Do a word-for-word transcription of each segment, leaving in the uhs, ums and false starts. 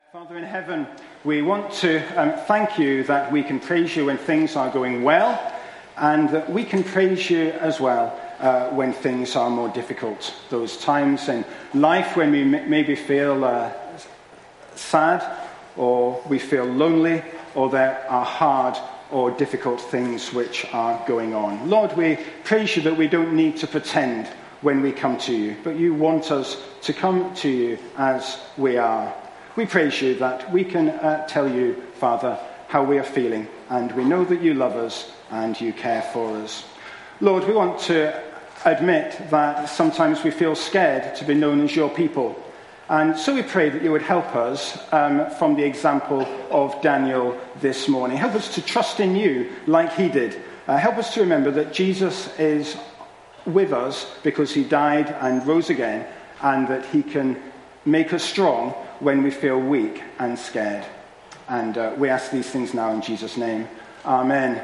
Father in heaven, we want to um, thank you that we can praise you when things are going well, and that we can praise you as well uh, when things are more difficult. Those times in life when we m- maybe feel uh, sad, or we feel lonely, or there are hard or difficult things which are going on. Lord, we praise you that we don't need to pretend when we come to you, but you want us to come to you as we are. We praise you that we can uh, tell you, Father, how we are feeling, and we know that you love us and you care for us. Lord, we want to admit that sometimes we feel scared to be known as your people, and so we pray that you would help us um, from the example of Daniel this morning. Help us to trust in you like he did. Uh, help us to remember that Jesus is with us because he died and rose again, and that he can make us strong when we feel weak and scared. And uh, we ask these things now in Jesus' name. Amen.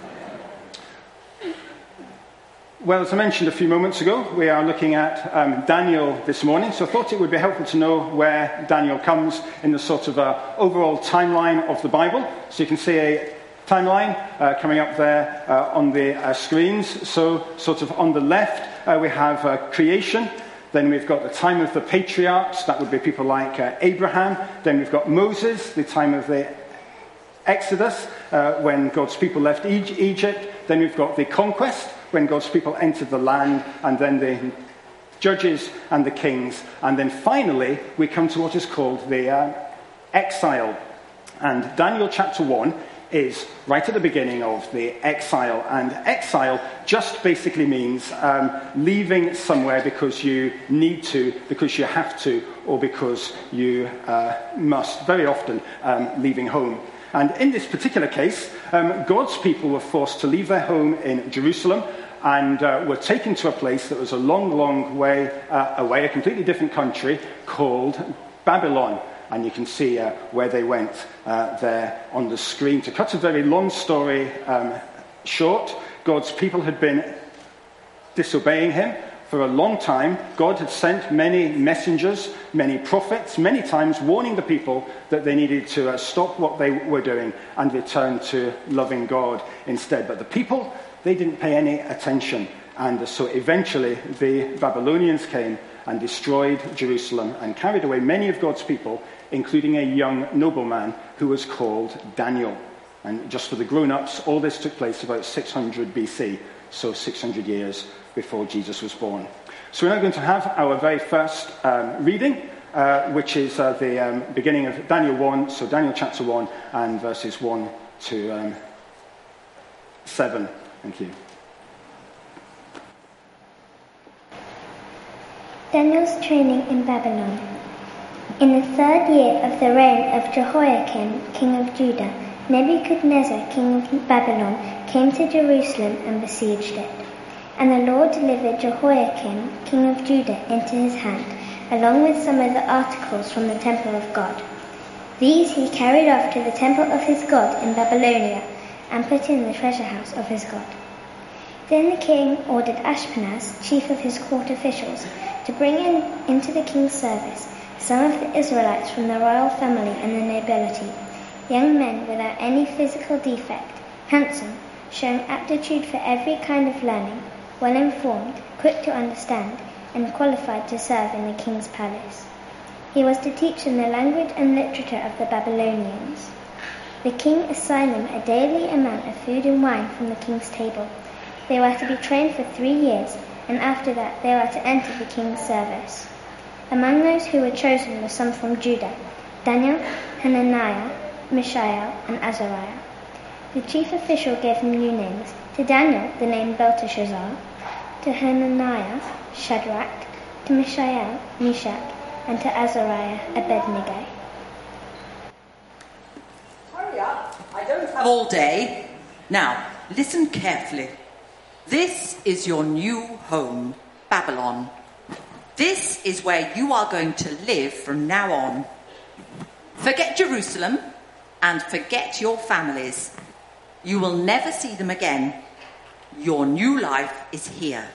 Well, as I mentioned a few moments ago, we are looking at um, Daniel this morning, so I thought it would be helpful to know where Daniel comes in the sort of uh, overall timeline of the Bible. So you can see a timeline uh, coming up there uh, on the uh, screens. So sort of on the left, uh, we have uh, creation. Then we've got the time of the patriarchs, that would be people like uh, Abraham. Then we've got Moses, the time of the Exodus, uh, when God's people left e- Egypt. Then we've got the conquest, when God's people entered the land. And then the judges and the kings. And then finally, we come to what is called the uh, exile. And Daniel chapter one is right at the beginning of the exile. And exile just basically means um, leaving somewhere because you need to, because you have to, or because you uh, must. Very often um, leaving home. And in this particular case, um, God's people were forced to leave their home in Jerusalem and uh, were taken to a place that was a long, long way uh, away, a completely different country called Babylon. And you can see uh, where they went uh, there on the screen. To cut a very long story um, short, God's people had been disobeying him for a long time. God had sent many messengers, many prophets, many times warning the people that they needed to uh, stop what they were doing and return to loving God instead. But the people, they didn't pay any attention. And so eventually the Babylonians came and destroyed Jerusalem and carried away many of God's people, including a young nobleman who was called Daniel. And just for the grown-ups, all this took place about six hundred B C, so six hundred years before Jesus was born. So we're now going to have our very first um, reading, uh, which is uh, the um, beginning of Daniel one, so Daniel chapter one and verses one to um, seven. Thank you. Daniel's training in Babylon. In the third year of the reign of Jehoiakim, king of Judah, Nebuchadnezzar, king of Babylon, came to Jerusalem and besieged it. And the Lord delivered Jehoiakim, king of Judah, into his hand, along with some of the articles from the temple of God. These he carried off to the temple of his God in Babylonia, and put in the treasure house of his God. Then the king ordered Ashpenaz, chief of his court officials, to bring in into the king's service some of the Israelites from the royal family and the nobility, young men without any physical defect, handsome, showing aptitude for every kind of learning, well informed, quick to understand, and qualified to serve in the king's palace. He was to teach them the language and literature of the Babylonians. The king assigned them a daily amount of food and wine from the king's table. They were to be trained for three years, and after that they were to enter the king's service. Among those who were chosen were some from Judah: Daniel, Hananiah, Mishael, and Azariah. The chief official gave them new names: to Daniel the name Belteshazzar, to Hananiah Shadrach, to Mishael Meshach, and to Azariah Abednego. Hurry up, I don't have all day. Now, listen carefully. This is your new home, Babylon. This is where you are going to live from now on. Forget Jerusalem and forget your families. You will never see them again. Your new life is here.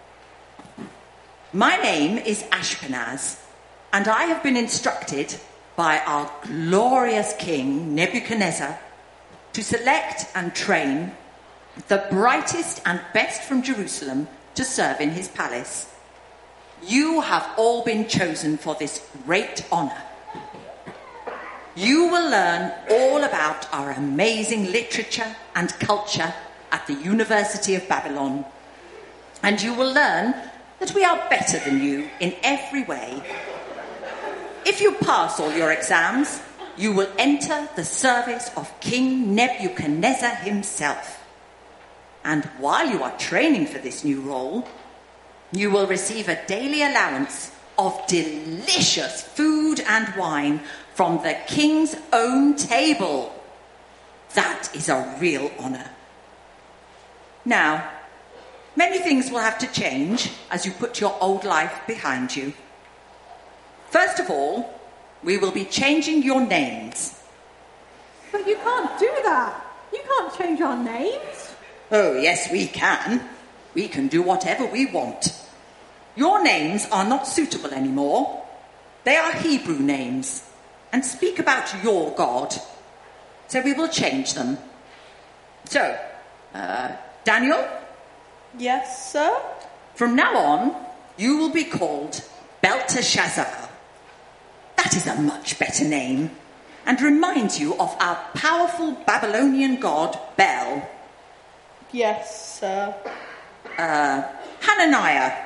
My name is Ashpenaz, and I have been instructed by our glorious king, Nebuchadnezzar, to select and train the brightest and best from Jerusalem to serve in his palace. You have all been chosen for this great honour. You will learn all about our amazing literature and culture at the University of Babylon. And you will learn that we are better than you in every way. If you pass all your exams, you will enter the service of King Nebuchadnezzar himself. And while you are training for this new role, you will receive a daily allowance of delicious food and wine from the king's own table. That is a real honour. Now, many things will have to change as you put your old life behind you. First of all, we will be changing your names. But you can't do that. You can't change our names. Oh, yes, we can. We can do whatever we want. Your names are not suitable anymore. They are Hebrew names and speak about your God. So we will change them. So, uh, Daniel? Yes, sir? From now on, you will be called Belteshazzar. That is a much better name and reminds you of our powerful Babylonian god, Bel. Yes, sir. Uh, Hananiah.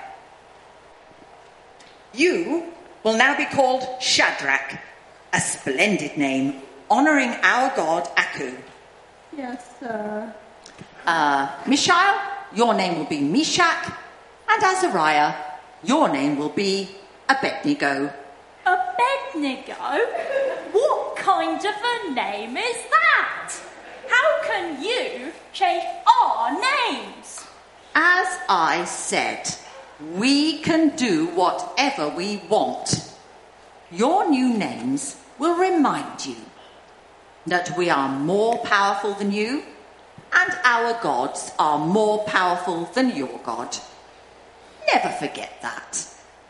You will now be called Shadrach, a splendid name, honouring our god Aku. Yes, sir. Uh, Mishael, your name will be Meshach, and Azariah, your name will be Abednego. Abednego? What kind of a name is that? How can you change our names? As I said, we can do whatever we want. Your new names will remind you that we are more powerful than you, and our gods are more powerful than your God. Never forget that.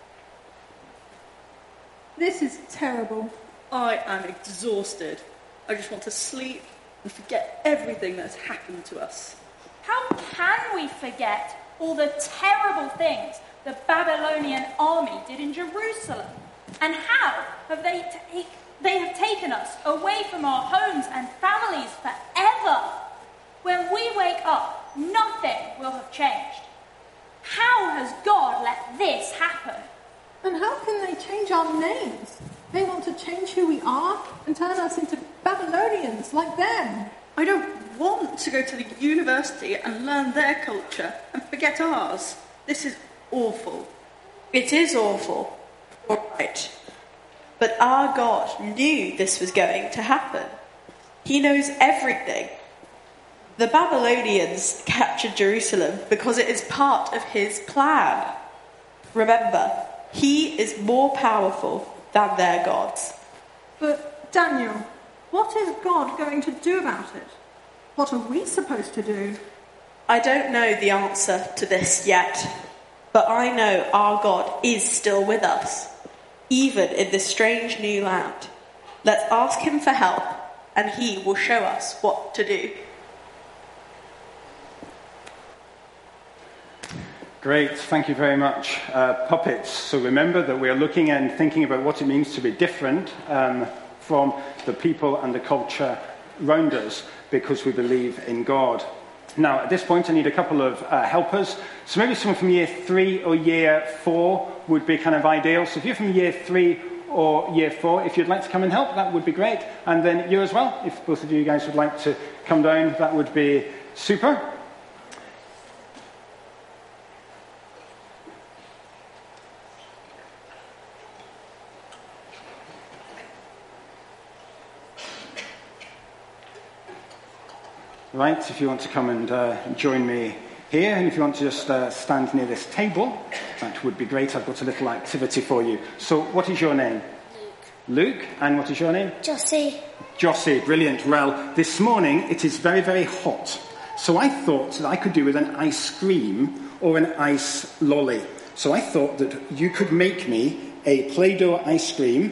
This is terrible. I am exhausted. I just want to sleep and forget everything that's happened to us. How can we forget all the terrible things the Babylonian army did in Jerusalem? And how have they, ta- they have taken us away from our homes and families forever? When we wake up, nothing will have changed. How has God let this happen? And how can they change our names? They want to change who we are and turn us into Babylonians like them. I don't want to go to the university and learn their culture and forget ours. This is awful. It is awful. All right. But our God knew this was going to happen. He knows everything. The Babylonians captured Jerusalem because it is part of his plan. Remember, he is more powerful than their gods. But, Daniel, what is God going to do about it? What are we supposed to do? I don't know the answer to this yet, but I know our God is still with us, even in this strange new land. Let's ask him for help, and he will show us what to do. Great, thank you very much. Uh, puppets. So remember that we are looking and thinking about what it means to be different um, from the people and the culture around us because we believe in God. Now, at this point, I need a couple of uh, helpers. So maybe someone from year three or year four would be kind of ideal. So if you're from year three or year four, if you'd like to come and help, that would be great. And then you as well, if both of you guys would like to come down, that would be super. Right, if you want to come and uh, join me here, and if you want to just uh, stand near this table, that would be great. I've got a little activity for you. So, what is your name? Luke. Luke, and what is your name? Jossie. Jossie, brilliant. Well, this morning it is very, very hot. So I thought that I could do with an ice cream or an ice lolly. So I thought that you could make me a Play-Doh ice cream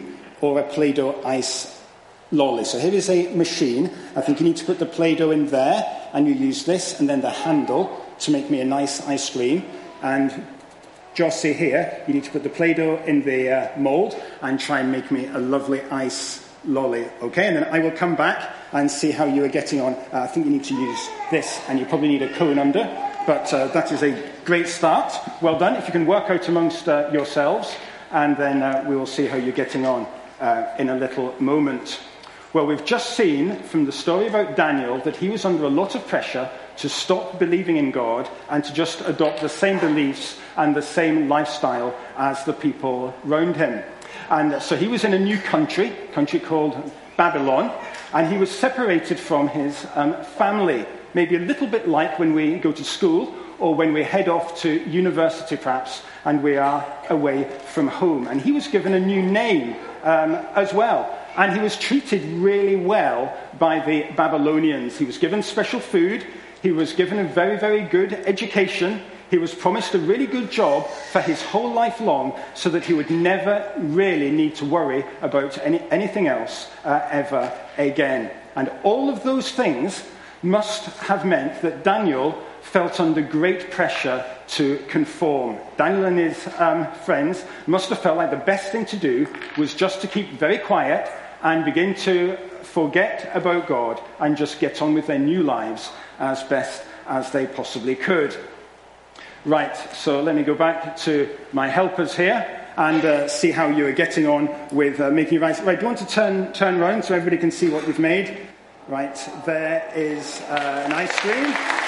or a Play-Doh ice lolly. So here is a machine. I think you need to put the Play-Doh in there, and you use this and then the handle to make me a nice ice cream. And Jossie here, you need to put the Play-Doh in the uh, mould and try and make me a lovely ice lolly. Okay, and then I will come back and see how you are getting on. Uh, I think you need to use this, and you probably need a cone under, but uh, that is a great start. Well done. If you can work out amongst uh, yourselves, and then uh, we will see how you're getting on uh, in a little moment. Well, we've just seen from the story about Daniel that he was under a lot of pressure to stop believing in God and to just adopt the same beliefs and the same lifestyle as the people around him. And so he was in a new country, country called Babylon, and he was separated from his um, family, maybe a little bit like when we go to school or when we head off to university perhaps, and we are away from home. And he was given a new name um, as well. And he was treated really well by the Babylonians. He was given special food. He was given a very, very good education. He was promised a really good job for his whole life long so that he would never really need to worry about any, anything else uh, ever again. And all of those things must have meant that Daniel felt under great pressure to conform. Daniel and his um, friends must have felt like the best thing to do was just to keep very quiet and begin to forget about God and just get on with their new lives as best as they possibly could. Right, so let me go back to my helpers here and uh, see how you are getting on with uh, making rice. Right, do you want to turn turn around so everybody can see what you've made? Right, there is uh, an ice cream,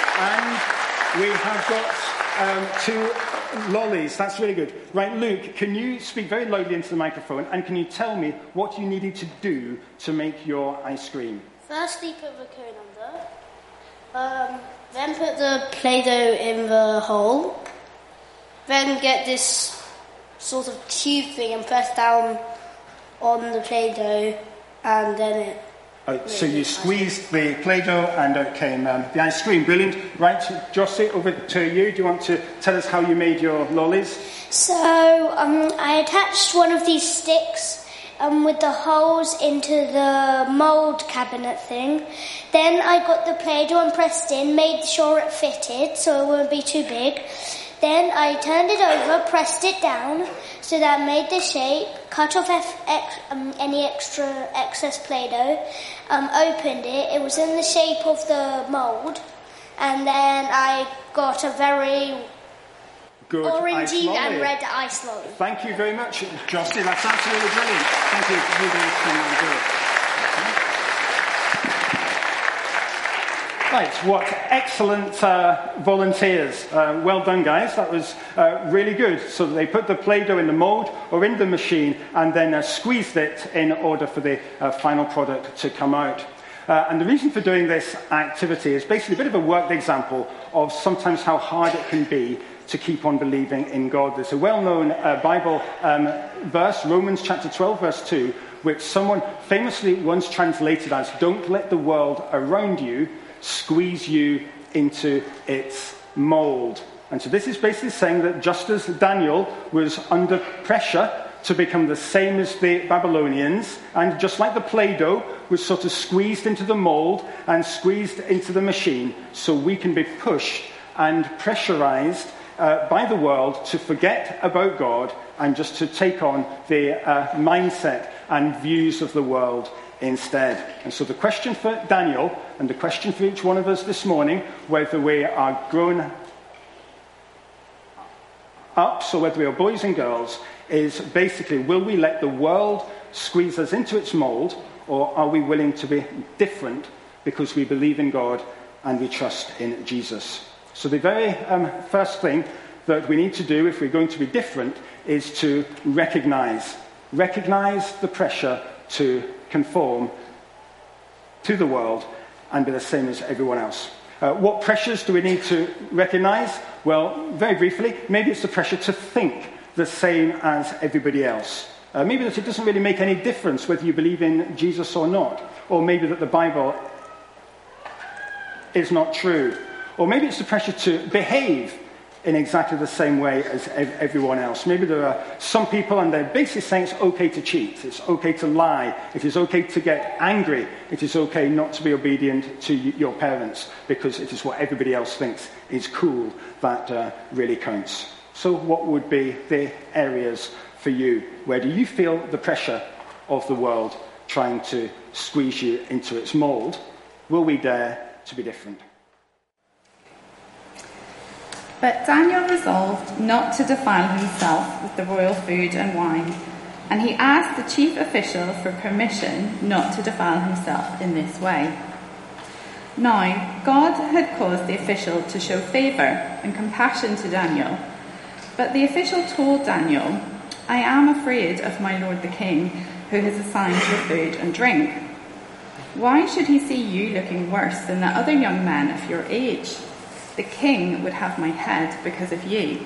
and we have got um, two lollies. That's really good. Right, Luke, can you speak very loudly into the microphone, and can you tell me what you needed to do to make your ice cream? Firstly, put the cone under. Um, then put the Play-Doh in the hole. Then get this sort of tube thing and press down on the Play-Doh, and then it... Oh, so you squeezed the Play-Doh and out came um, the ice cream. Brilliant. Right, Jossie, over to you. Do you want to tell us how you made your lollies? So um, I attached one of these sticks um, with the holes into the mould cabinet thing. Then I got the Play-Doh and pressed in, made sure it fitted so it wouldn't be too big. Then I turned it over, pressed it down so that I made the shape, cut off F- ex- um, any extra excess Play-Doh, um, opened it. It was in the shape of the mould, and then I got a very Good orangey and red ice lolly. Thank you very much, Jossie. That's absolutely brilliant. Thank you for doing this. Right, what excellent uh, volunteers. Uh, well done, guys. That was uh, really good. So they put the Play-Doh in the mould or in the machine and then uh, squeezed it in order for the uh, final product to come out. Uh, and the reason for doing this activity is basically a bit of a worked example of sometimes how hard it can be to keep on believing in God. There's a well-known uh, Bible um, verse, Romans chapter twelve, verse two, which someone famously once translated as, "Don't let the world around you squeeze you into its mould." And so this is basically saying that just as Daniel was under pressure to become the same as the Babylonians, and just like the Play-Doh was sort of squeezed into the mould and squeezed into the machine, so we can be pushed and pressurized uh, by the world to forget about God and just to take on the uh, mindset and views of the world instead. And so the question for Daniel, and the question for each one of us this morning, whether we are grown up, so whether we are boys and girls, is basically, will we let the world squeeze us into its mould, or are we willing to be different because we believe in God and we trust in Jesus? So the very um, first thing that we need to do if we're going to be different is to recognize. Recognize the pressure to conform to the world and be the same as everyone else. Uh, what pressures do we need to recognize? Well, very briefly, maybe it's the pressure to think the same as everybody else. Uh, maybe that it doesn't really make any difference whether you believe in Jesus or not. Or maybe that the Bible is not true. Or maybe it's the pressure to behave in exactly the same way as ev- everyone else. Maybe there are some people and they're basically saying it's okay to cheat, it's okay to lie, it is okay to get angry, it is okay not to be obedient to y- your parents because it is what everybody else thinks is cool that uh, really counts. So what would be the areas for you? Where do you feel the pressure of the world trying to squeeze you into its mould? Will we dare to be different? But Daniel resolved not to defile himself with the royal food and wine, and he asked the chief official for permission not to defile himself in this way. Now, God had caused the official to show favour and compassion to Daniel, but the official told Daniel, "I am afraid of my lord the king, who has assigned your food and drink. Why should he see you looking worse than the other young men of your age? The king would have my head because of you."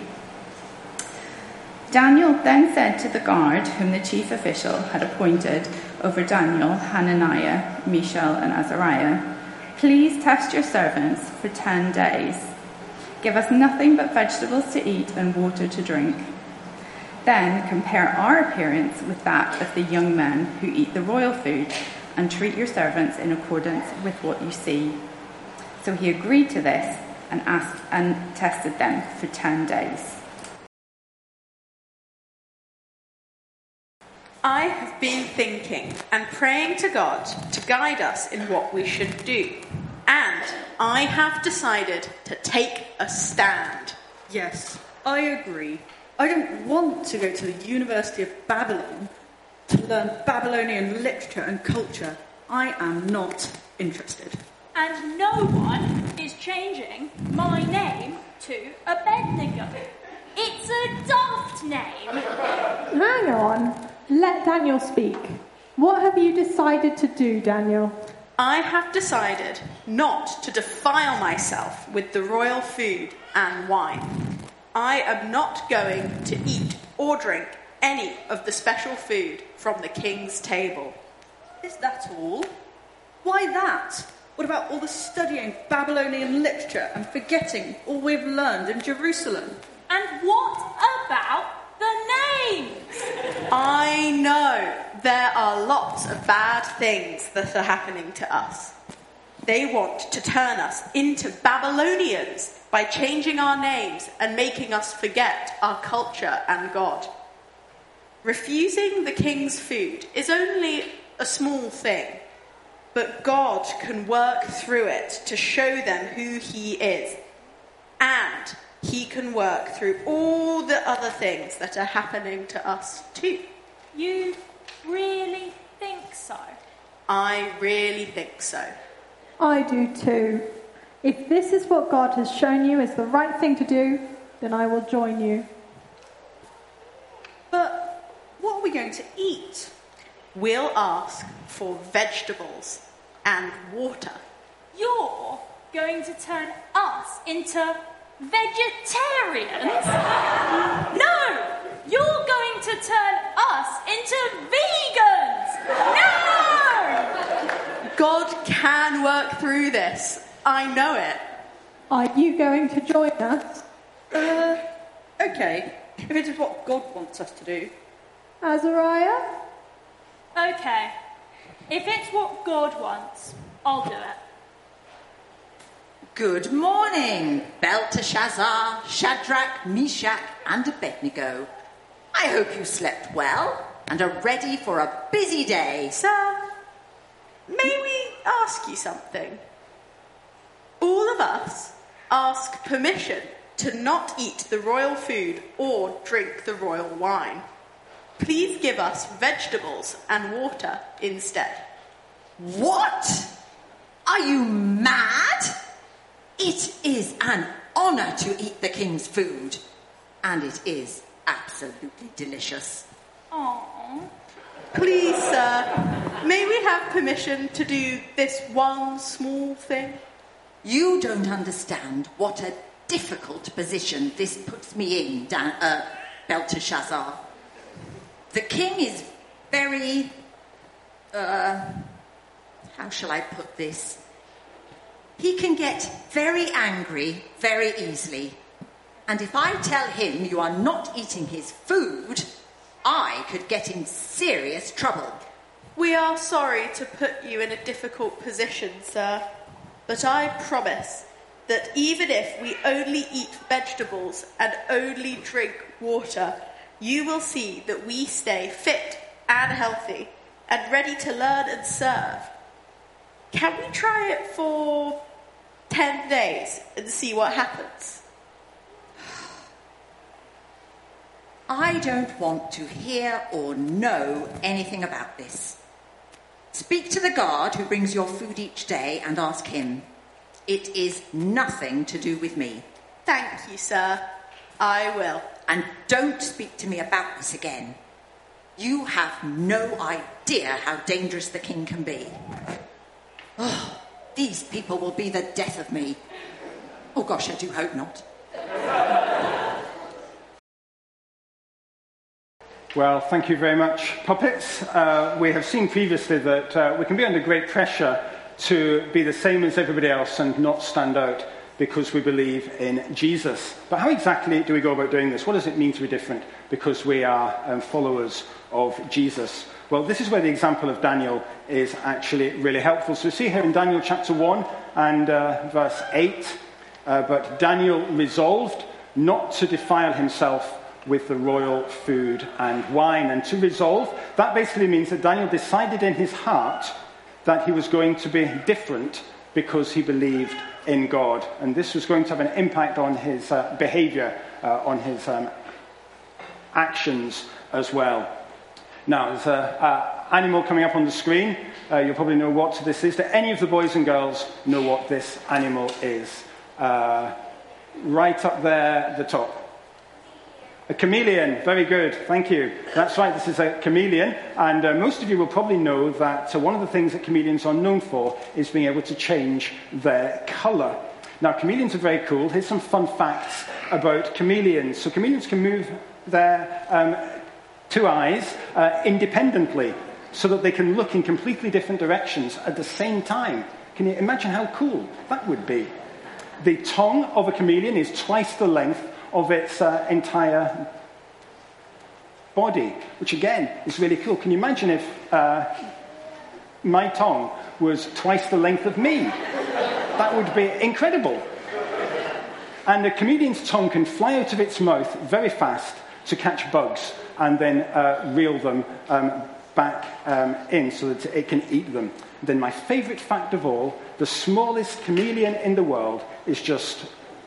Daniel then said to the guard whom the chief official had appointed over Daniel, Hananiah, Mishael and Azariah, "Please test your servants for ten days. Give us nothing but vegetables to eat and water to drink. Then compare our appearance with that of the young men who eat the royal food, and treat your servants in accordance with what you see." So he agreed to this and asked and tested them for ten days. I have been thinking and praying to God to guide us in what we should do. And I have decided to take a stand. Yes, I agree. I don't want to go to the University of Babylon to learn Babylonian literature and culture. I am not interested. And no one is changing my name to Abednego. It's a daft name. Hang on. Let Daniel speak. What have you decided to do, Daniel? I have decided not to defile myself with the royal food and wine. I am not going to eat or drink any of the special food from the king's table. Is that all? Why that? What about all the studying Babylonian literature and forgetting all we've learned in Jerusalem? And what about the names? I know there are lots of bad things that are happening to us. They want to turn us into Babylonians by changing our names and making us forget our culture and God. Refusing the king's food is only a small thing, but God can work through it to show them who he is. And he can work through all the other things that are happening to us too. You really think so? I really think so. I do too. If this is what God has shown you is the right thing to do, then I will join you. But what are we going to eat? We'll ask for vegetables and water. You're going to turn us into vegetarians? No! You're going to turn us into vegans! No! God can work through this. I know it. Are you going to join us? Uh, okay. If it is what God wants us to do. Azariah? Okay. If it's what God wants, I'll do it. Good morning, Belteshazzar, Shadrach, Meshach, and Abednego. I hope you slept well and are ready for a busy day. Sir, may we ask you something? All of us ask permission to not eat the royal food or drink the royal wine. Please give us vegetables and water instead. What? Are you mad? It is an honour to eat the king's food, and it is absolutely delicious. Aww. Please, sir, may we have permission to do this one small thing? You don't understand what a difficult position this puts me in, Dan- uh, Belteshazzar. The king is very, uh, how shall I put this? He can get very angry very easily, And if I tell him you are not eating his food, I could get in serious trouble. We are sorry to put you in a difficult position, sir, but I promise that even if we only eat vegetables and only drink water, you will see that we stay fit and healthy and ready to learn and serve. Can we try it for ten days and see what happens? I don't want to hear or know anything about this. Speak to the guard who brings your food each day and ask him. It is nothing to do with me. Thank you, sir. I will. And don't speak to me about this again. You have no idea how dangerous the king can be. Oh, these people will be the death of me. Oh gosh, I do hope not. Well, thank you very much, puppets. Uh, we have seen previously that uh, we can be under great pressure to be the same as everybody else and not stand out because we believe in Jesus. But how exactly do we go about doing this? What does it mean to be different because we are um, followers of Jesus? Well, this is where the example of Daniel is actually really helpful. So we see here in Daniel chapter one and uh, verse eight, uh, but Daniel resolved not to defile himself with the royal food and wine. And to resolve, that basically means that Daniel decided in his heart that he was going to be different because he believed in God. And this was going to have an impact on his uh, behavior, uh, on his um, actions as well. Now, there's an animal coming up on the screen. Uh, you'll probably know what this is. Do any of the boys and girls know what this animal is? Uh, right up there at the top. A chameleon, very good, thank you. That's right, this is a chameleon, and uh, most of you will probably know that uh, one of the things that chameleons are known for is being able to change their colour. Now, chameleons are very cool. Here's some fun facts about chameleons. So chameleons can move their um, two eyes uh, independently so that they can look in completely different directions at the same time. Can you imagine how cool that would be? The tongue of a chameleon is twice the length of its uh, entire body, which again is really cool. Can you imagine if uh, my tongue was twice the length of me? That would be incredible. And a chameleon's tongue can fly out of its mouth very fast to catch bugs and then uh, reel them um, back um, in so that it can eat them. Then my favourite fact of all, the smallest chameleon in the world is just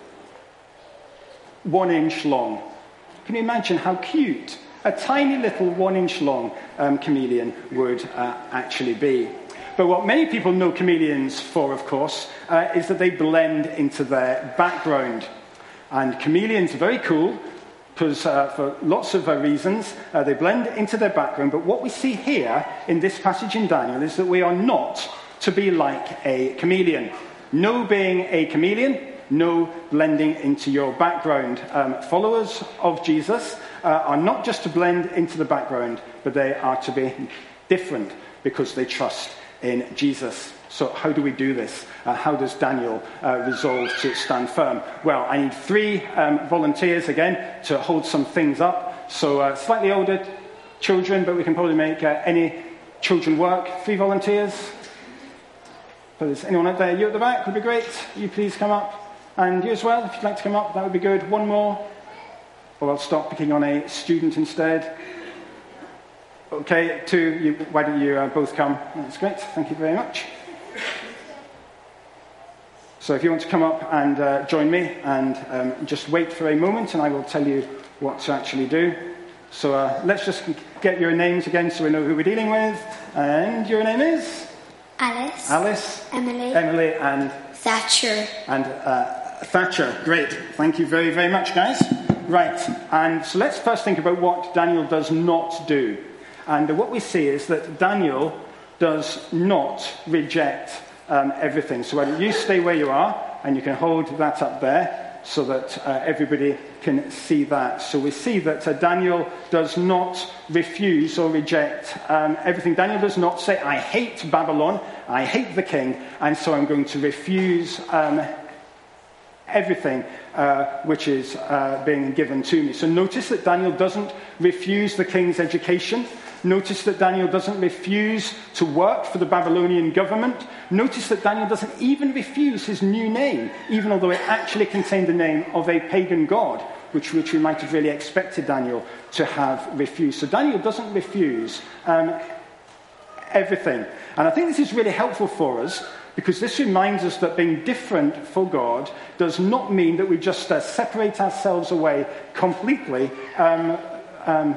one inch long. Can you imagine how cute a tiny little one inch long um, chameleon would uh, actually be? But what many people know chameleons for, of course, uh, is that they blend into their background. And chameleons are very cool because uh, for lots of uh, reasons uh, they blend into their background. But what we see here in this passage in Daniel is that we are not to be like a chameleon. No being a chameleon, no blending into your background. Um, followers of Jesus uh, are not just to blend into the background, but they are to be different because they trust in Jesus. So how do we do this? Uh, how does Daniel uh, resolve to stand firm? Well, I need three um, volunteers again to hold some things up. So uh, slightly older children, but we can probably make uh, any children work. Three volunteers. So there's anyone out there? You at the back would be great. You please come up. And you as well, if you'd like to come up, that would be good. One more. Or I'll stop picking on a student instead. Okay, two. You, why don't you uh, both come? That's great. Thank you very much. So if you want to come up and uh, join me and um, just wait for a moment and I will tell you what to actually do. So uh, let's just get your names again so we know who we're dealing with. And your name is? Alice. Alice. Emily. Emily and? Thatcher. And uh, Thatcher. Great. Thank you very, very much, guys. Right. And so let's first think about what Daniel does not do. And what we see is that Daniel does not reject um, everything. So why don't you stay where you are, and you can hold that up there so that uh, everybody can see that. So we see that uh, Daniel does not refuse or reject um, everything. Daniel does not say, I hate Babylon, I hate the king, and so I'm going to refuse um, everything uh, which is uh, being given to me. So notice that Daniel doesn't refuse the king's education. Notice that Daniel doesn't refuse to work for the Babylonian government. Notice that Daniel doesn't even refuse his new name, even although it actually contained the name of a pagan god, which, which we might have really expected Daniel to have refused. So Daniel doesn't refuse um, everything. And I think this is really helpful for us, because this reminds us that being different for God does not mean that we just uh, separate ourselves away completely um, um,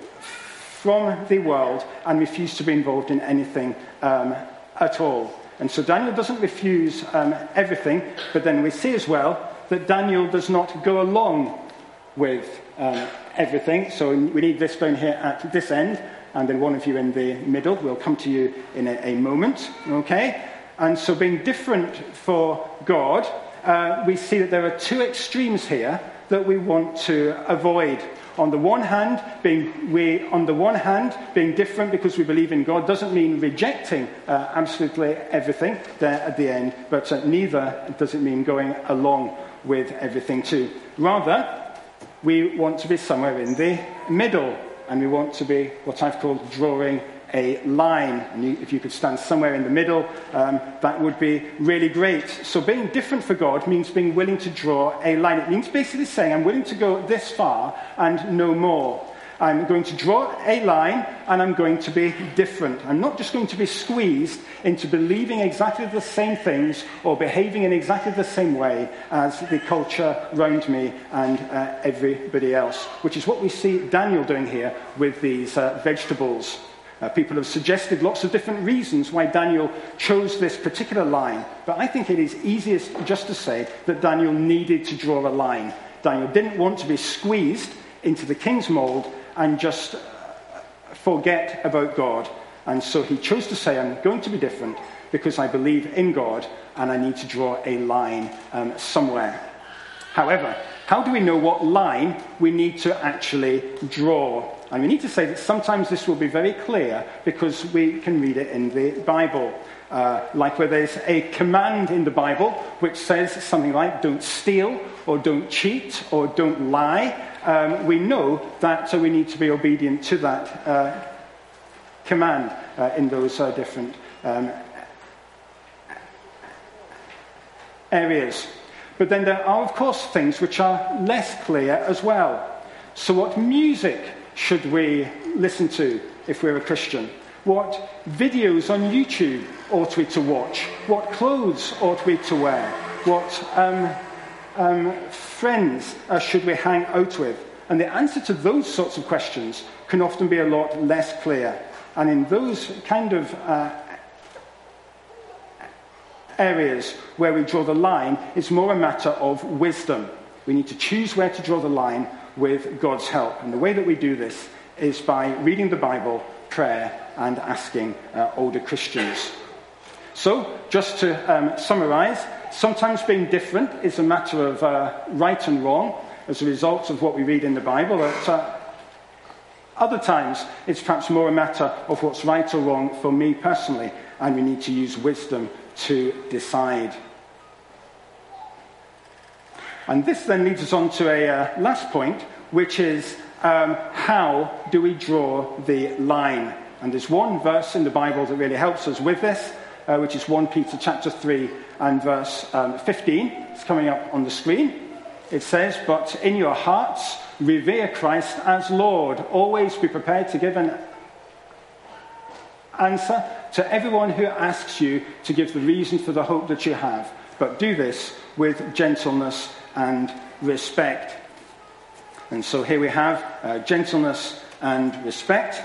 from the world and refuse to be involved in anything um, at all. And so Daniel doesn't refuse um, everything, but then we see as well that Daniel does not go along with um, everything. So we need this down here at this end, and then one of you in the middle. We'll come to you in a, a moment, okay? And so being different for God, uh, we see that there are two extremes here that we want to avoid. On the one hand, being we on the one hand being different because we believe in God doesn't mean rejecting uh, absolutely everything there at the end, but uh, neither does it mean going along with everything too. Rather, we want to be somewhere in the middle, and we want to be what I've called drawing a line. And you, if you could stand somewhere in the middle, um, that would be really great. So being different for God means being willing to draw a line. It means basically saying, I'm willing to go this far and no more. I'm going to draw a line and I'm going to be different. I'm not just going to be squeezed into believing exactly the same things or behaving in exactly the same way as the culture around me and uh, everybody else, which is what we see Daniel doing here with these uh, vegetables. Uh, people have suggested lots of different reasons why Daniel chose this particular line, but I think it is easiest just to say that Daniel needed to draw a line. Daniel didn't want to be squeezed into the king's mold and just forget about God. And so he chose to say, I'm going to be different because I believe in God and I need to draw a line um, somewhere. However, how do we know what line we need to actually draw? And we need to say that sometimes this will be very clear because we can read it in the Bible. Uh, like where there's a command in the Bible which says something like don't steal or don't cheat or don't lie. Um, we know that so we need to be obedient to that uh, command uh, in those uh, different um, areas. But then there are, of course, things which are less clear as well. So what music should we listen to if we're a Christian? What videos on YouTube ought we to watch? What clothes ought we to wear? What um, um, friends uh, should we hang out with? And the answer to those sorts of questions can often be a lot less clear. And in those kind of uh, areas where we draw the line, it's more a matter of wisdom. We need to choose where to draw the line with God's help. And the way that we do this is by reading the Bible, prayer, and asking uh, older Christians. So, just to um, summarize, sometimes being different is a matter of uh, right and wrong as a result of what we read in the Bible. At uh, other times, it's perhaps more a matter of what's right or wrong for me personally, and we need to use wisdom to decide. And this then leads us on to a uh, last point, which is um, how do we draw the line? And there's one verse in the Bible that really helps us with this, uh, which is First Peter chapter three and verse um, fifteen. It's coming up on the screen. It says, but in your hearts revere Christ as Lord. Always be prepared to give an answer to everyone who asks you to give the reason for the hope that you have. But do this with gentleness and respect. And so here we have uh, gentleness and respect.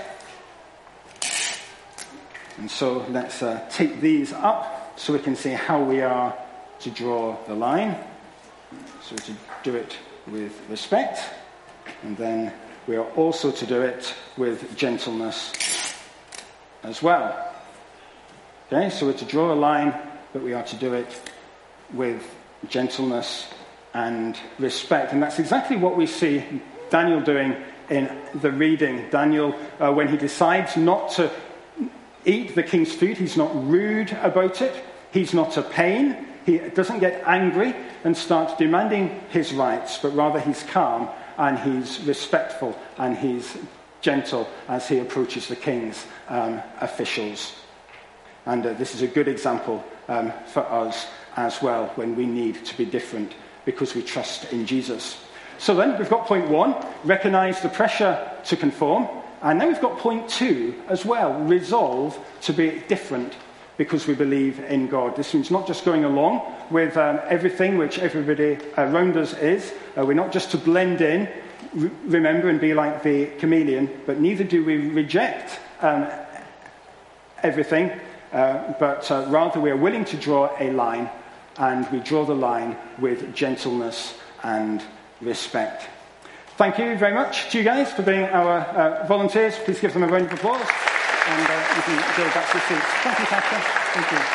And so let's uh, take these up so we can see how we are to draw the line. So to do it with respect, and then we are also to do it with gentleness as well. Okay, so we're to draw a line, but we are to do it with gentleness and respect. And that's exactly what we see Daniel doing in the reading. Daniel, uh, when he decides not to eat the king's food, he's not rude about it. He's not a pain. he doesn't get angry and starts demanding his rights, but rather he's calm and he's respectful and he's gentle as he approaches the king's um, officials. And uh, this is a good example um, for us as well when we need to be different because we trust in Jesus. So then we've got point one, recognise the pressure to conform. And then we've got point two as well, resolve to be different because we believe in God. This means not just going along with um, everything which everybody around us is. Uh, we're not just to blend in, re- remember, and be like the chameleon, but neither do we reject um, everything, uh, but uh, rather we are willing to draw a line, and we draw the line with gentleness and respect. Thank you very much to you guys for being our uh, volunteers. Please give them a round of applause. And uh, you can go back to your seats. Thank you, Pastor. Thank you.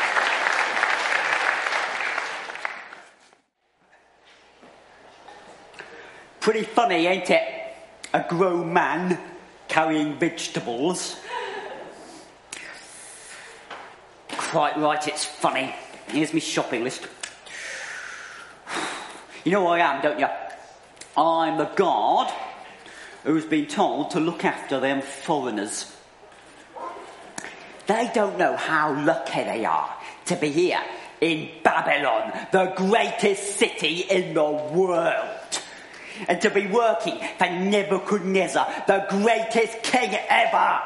Pretty funny, ain't it? A grown man carrying vegetables. Quite right, it's funny. Here's my shopping list. You know who I am, don't you? I'm the guard who's been told to look after them foreigners. They don't know how lucky they are to be here in Babylon, the greatest city in the world, and to be working for Nebuchadnezzar, the greatest king ever.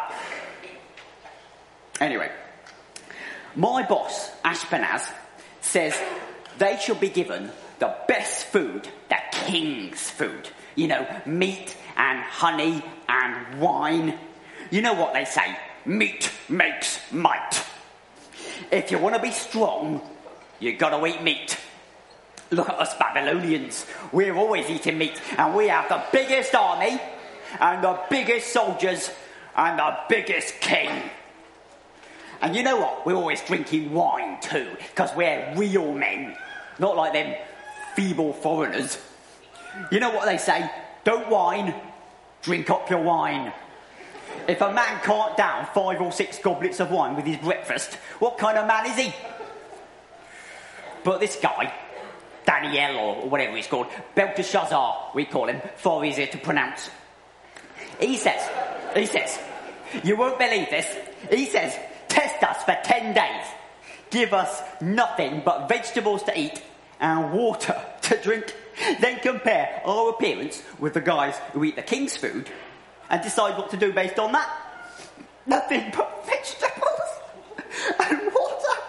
Anyway, my boss, Ashpenaz, says they should be given the best food, the king's food. You know, meat and honey and wine. You know what they say, meat makes might. If you want to be strong, you got to eat meat. Look at us Babylonians. We're always eating meat, and we have the biggest army and the biggest soldiers and the biggest king. And you know what? We're always drinking wine too, because we're real men, not like them feeble foreigners. You know what they say? Don't whine, drink up your wine. If a man can't down five or six goblets of wine with his breakfast, what kind of man is he? But this guy, Daniel or whatever he's called, Belteshazzar, we call him, far easier to pronounce. He says, he says, you won't believe this, he says, test us for ten days. Give us nothing but vegetables to eat and water to drink. Then compare our appearance with the guys who eat the king's food and decide what to do based on that. Nothing but vegetables and water.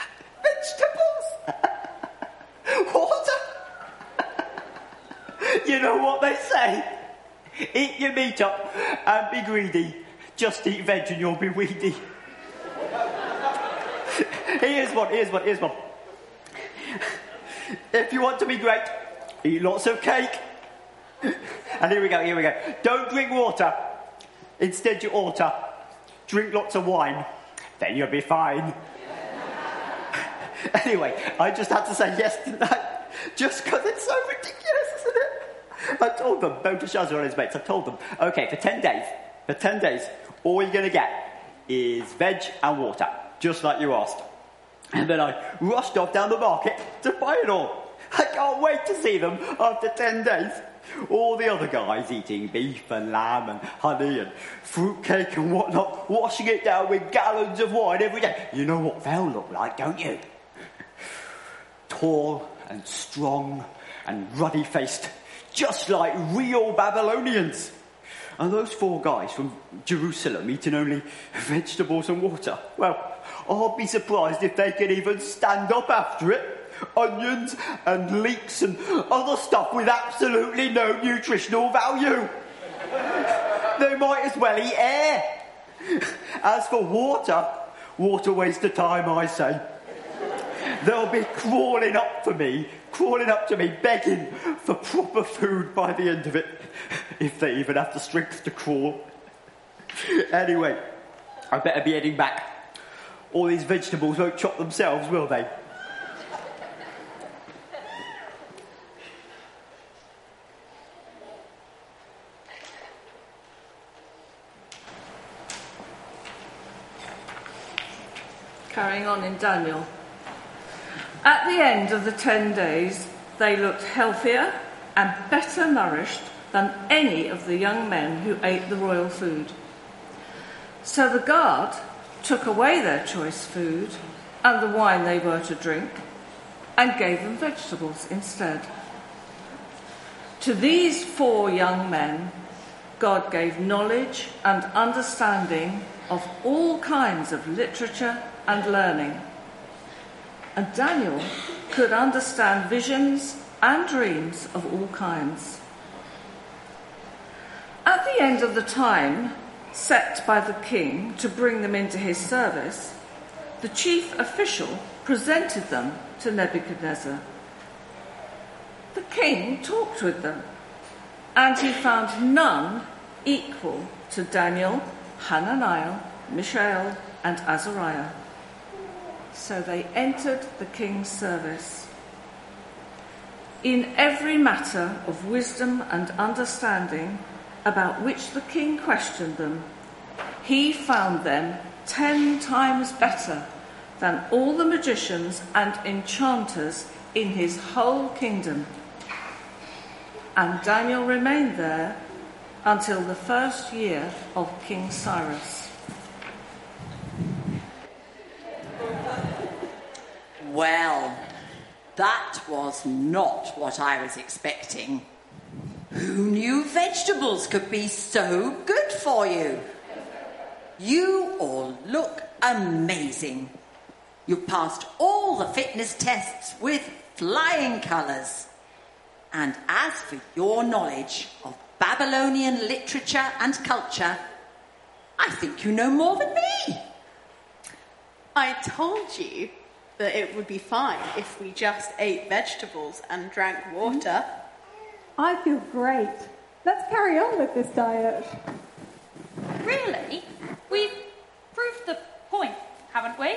Vegetables. Water. You know what they say? Eat your meat up and be greedy. Just eat veg and you'll be weedy. Here's one, here's one, here's one. If you want to be great, eat lots of cake. And here we go, here we go. Don't drink water. Instead you ought to drink lots of wine. Then you'll be fine. Anyway, I just had to say yes tonight. Just because it's so ridiculous, isn't it? I told them, Belteshazzar and his mates, I told them, okay, for ten days, for ten days, all you're going to get is veg and water, just like you asked. And then I rushed off down the market to buy it all. I can't wait to see them after ten days. All the other guys eating beef and lamb and honey and fruitcake and whatnot, washing it down with gallons of wine every day. You know what they'll look like, don't you? Tall and strong and ruddy-faced, just like real Babylonians. And those four guys from Jerusalem eating only vegetables and water, well, I'll be surprised if they can even stand up after it. Onions and leeks and other stuff with absolutely no nutritional value. They might as well eat air. As for water, water waste of time, I say. They'll be crawling up for me, crawling up to me, begging for proper food by the end of it, if they even have the strength to crawl. Anyway, I better be heading back. All these vegetables won't chop themselves, will they? Carrying on in Daniel. At the end of the ten days, they looked healthier and better nourished than any of the young men who ate the royal food. So the guard took away their choice food and the wine they were to drink and gave them vegetables instead. To these four young men, God gave knowledge and understanding of all kinds of literature and learning. And Daniel could understand visions and dreams of all kinds. At the end of the time set by the king to bring them into his service, the chief official presented them to Nebuchadnezzar. The king talked with them, and he found none equal to Daniel, Hananiah, Mishael, and Azariah. So they entered the king's service. In every matter of wisdom and understanding about which the king questioned them, he found them ten times better than all the magicians and enchanters in his whole kingdom. And Daniel remained there until the first year of King Cyrus. Well, that was not what I was expecting. Who knew vegetables could be so good for you? You all look amazing. You passed all the fitness tests with flying colours. And as for your knowledge of Babylonian literature and culture, I think you know more than me. I told you that it would be fine if we just ate vegetables and drank water. I feel great. Let's carry on with this diet. Really? We've proved the point, haven't we?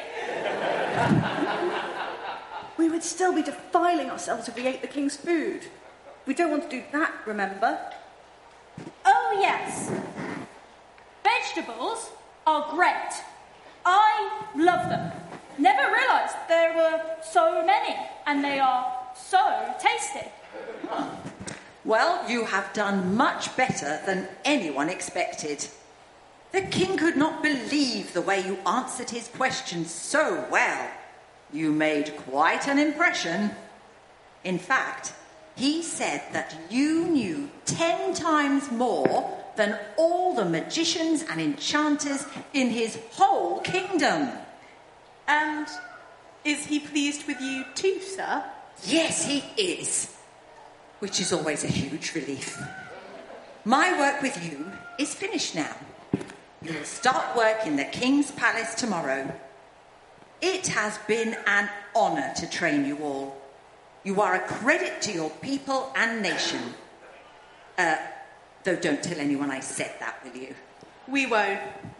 We would still be defiling ourselves if we ate the king's food. We don't want to do that, remember? Oh, yes. Vegetables are great. I love them. Never realised there were so many, and they are so tasty. Well, you have done much better than anyone expected. The king could not believe the way you answered his questions so well. You made quite an impression. In fact, he said that you knew ten times more than all the magicians and enchanters in his whole kingdom. And is he pleased with you too, sir? Yes, he is. Which is always a huge relief. My work with you is finished now. You will start work in the King's Palace tomorrow. It has been an honour to train you all. You are a credit to your people and nation. Uh, though don't tell anyone I said that, will you? We won't.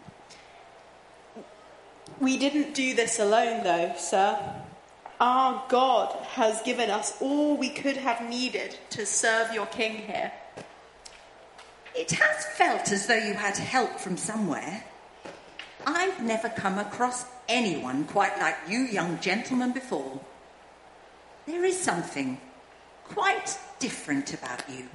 We didn't do this alone, though, sir. Our God has given us all we could have needed to serve your king here. It has felt as though you had help from somewhere. I've never come across anyone quite like you young gentlemen before. There is something quite different about you.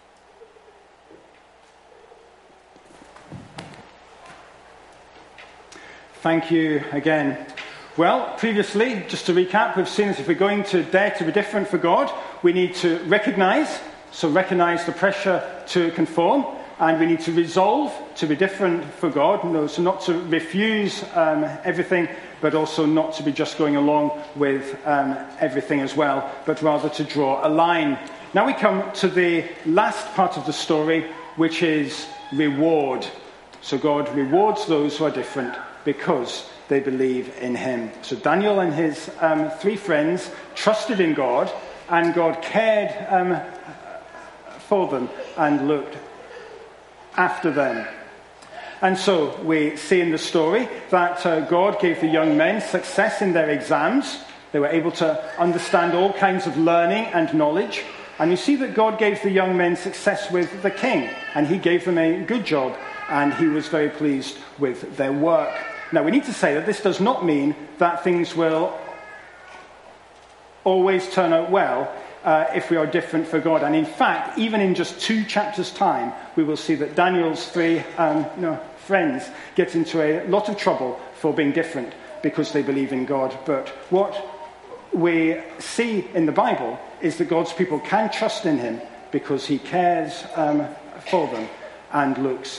Thank you again. Well, previously, just to recap, we've seen that if we're going to dare to be different for God, we need to recognise, so recognise the pressure to conform, and we need to resolve to be different for God, no, so not to refuse um, everything, but also not to be just going along with um, everything as well, but rather to draw a line. Now we come to the last part of the story, which is reward. So God rewards those who are different because they believe in him. So Daniel and his um, three friends trusted in God, and God cared um, for them and looked after them. And so we see in the story that uh, God gave the young men success in their exams. They were able to understand all kinds of learning and knowledge. And you see that God gave the young men success with the king, and he gave them a good job, and he was very pleased with their work. Now, we need to say that this does not mean that things will always turn out well uh, if we are different for God. And in fact, even in just two chapters' time, we will see that Daniel's three um, you know, friends get into a lot of trouble for being different because they believe in God. But what we see in the Bible is that God's people can trust in him because he cares um, for them and looks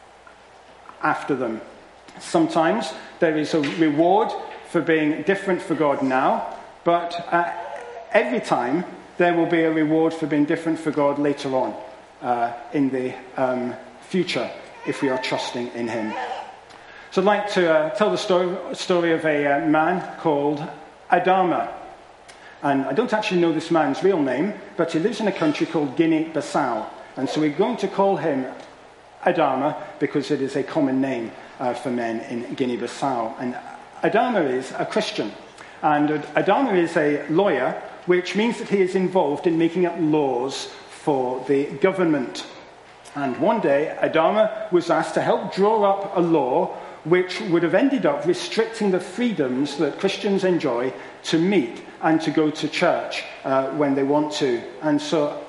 after them. Sometimes there is a reward for being different for God now, but uh, every time there will be a reward for being different for God later on uh, in the um, future if we are trusting in him. So I'd like to uh, tell the story, story of a uh, man called Adama. And I don't actually know this man's real name, but he lives in a country called Guinea-Bissau. And so we're going to call him Adama because it is a common name uh, for men in Guinea-Bissau. And Adama is a Christian. And Adama is a lawyer, which means that he is involved in making up laws for the government. And one day, Adama was asked to help draw up a law which would have ended up restricting the freedoms that Christians enjoy to meet and to go to church uh, when they want to. And so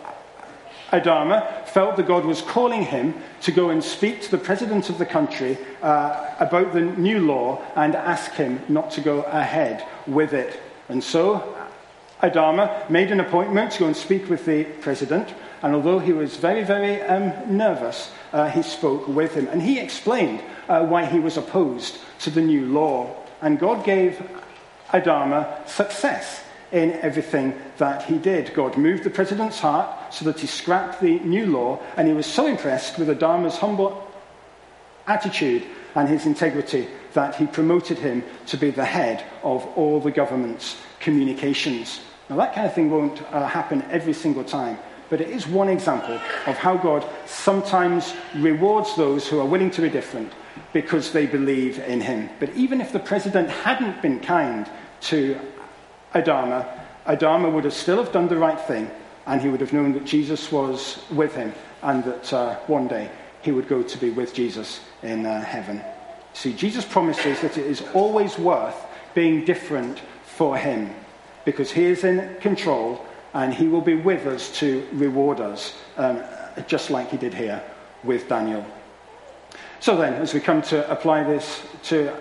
Adama felt that God was calling him to go and speak to the president of the country uh, about the new law and ask him not to go ahead with it. And so Adama made an appointment to go and speak with the president. And although he was very, very um, nervous, uh, he spoke with him. And he explained uh, why he was opposed to the new law. And God gave Adama success in everything that he did. God moved the president's heart so that he scrapped the new law. And he was so impressed with Adama's humble attitude and his integrity that he promoted him to be the head of all the government's communications. Now, that kind of thing won't uh, happen every single time. But it is one example of how God sometimes rewards those who are willing to be different because they believe in him. But even if the president hadn't been kind to Adama, Adama would have still have done the right thing, and he would have known that Jesus was with him, and that uh, one day he would go to be with Jesus in uh, heaven. See, Jesus promises that it is always worth being different for him, because he is in control, and he will be with us to reward us, um, just like he did here with Daniel. So then, as we come to apply this to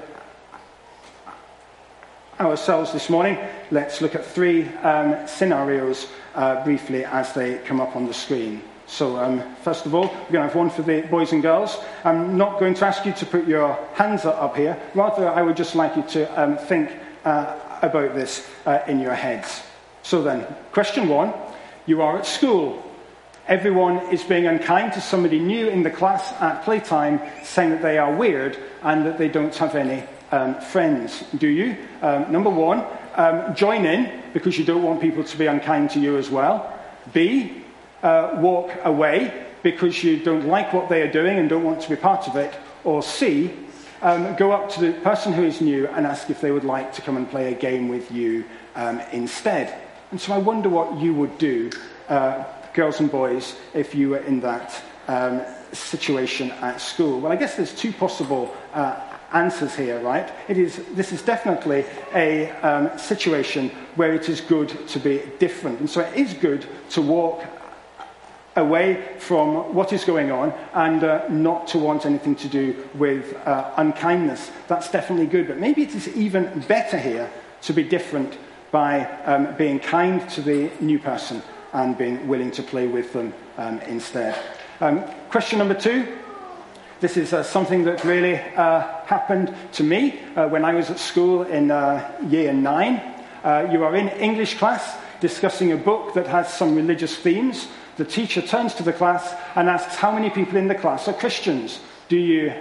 ourselves this morning, let's look at three um, scenarios uh, briefly as they come up on the screen. So um, first of all, we're going to have one for the boys and girls. I'm not going to ask you to put your hands up here. Rather, I would just like you to um, think uh, about this uh, in your heads. So then, question one, you are at school. Everyone is being unkind to somebody new in the class at playtime, saying that they are weird and that they don't have any um, friends. Do you? Um, number one, um, join in because you don't want people to be unkind to you as well. B, uh, walk away because you don't like what they are doing and don't want to be part of it. Or C, um, go up to the person who is new and ask if they would like to come and play a game with you um, instead. And so I wonder what you would do, uh, girls and boys, if you were in that um, situation at school. Well, I guess there's two possible uh, answers here, right? It is, this is definitely a um, situation where it is good to be different. And so it is good to walk away from what is going on and uh, not to want anything to do with uh, unkindness. That's definitely good. But maybe it is even better here to be different by um, being kind to the new person and being willing to play with them um, instead. Um, question number two. This is uh, something that really uh, happened to me uh, when I was at school in uh, year nine. Uh, you are in English class discussing a book that has some religious themes. The teacher turns to the class and asks how many people in the class are Christians. Do you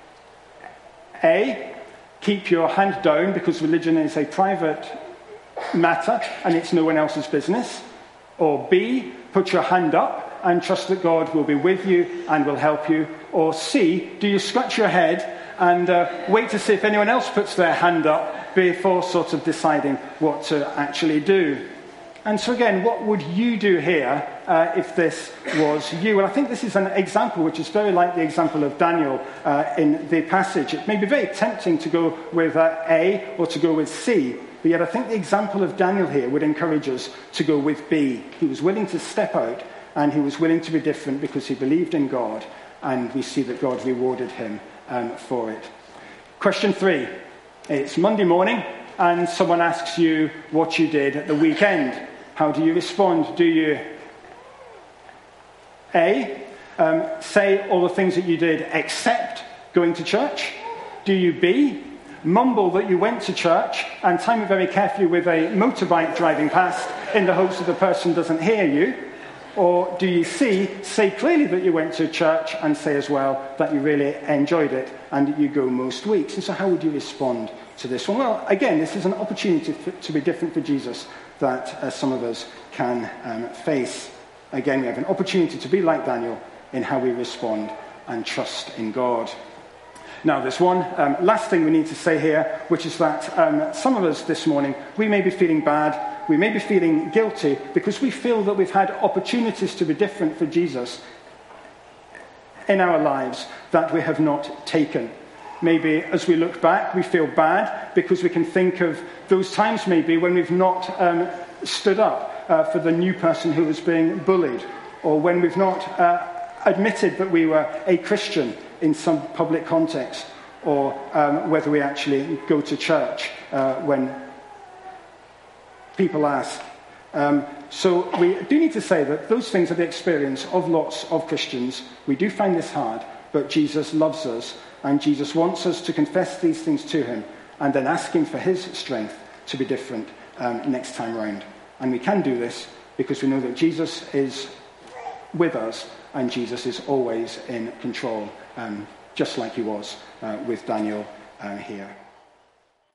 A, keep your hand down because religion is a private matter and it's no one else's business? Or B, put your hand up and trust that God will be with you and will help you? Or C, do you scratch your head and uh, wait to see if anyone else puts their hand up before sort of deciding what to actually do? And so again, what would you do here uh, if this was you? Well, I think this is an example which is very like the example of Daniel uh, in the passage. It may be very tempting to go with uh, A or to go with C. But yet I think the example of Daniel here would encourage us to go with B. He was willing to step out, and he was willing to be different because he believed in God, and we see that God rewarded him um, for it. Question three. It's Monday morning, and someone asks you what you did at the weekend. How do you respond? Do you A, um, say all the things that you did except going to church? Do you B, mumble that you went to church and time it very carefully with a motorbike driving past in the hopes that the person doesn't hear you? Or do you C, say clearly that you went to church and say as well that you really enjoyed it and that you go most weeks? And so how would you respond to this one? Well, again, this is an opportunity for, to be different for Jesus that uh, some of us can um, face. Again, we have an opportunity to be like Daniel in how we respond and trust in God. Now, there's one um, last thing we need to say here, which is that um, some of us this morning, we may be feeling bad, we may be feeling guilty because we feel that we've had opportunities to be different for Jesus in our lives that we have not taken. Maybe as we look back, we feel bad because we can think of those times maybe when we've not um, stood up uh, for the new person who was being bullied, or when we've not uh, admitted that we were a Christian in some public context, or um, whether we actually go to church uh, when people ask. Um, so we do need to say that those things are the experience of lots of Christians. We do find this hard, but Jesus loves us, and Jesus wants us to confess these things to him and then ask him for his strength to be different um, next time round. And we can do this because we know that Jesus is with us and Jesus is always in control, um, just like he was uh, with Daniel uh, here.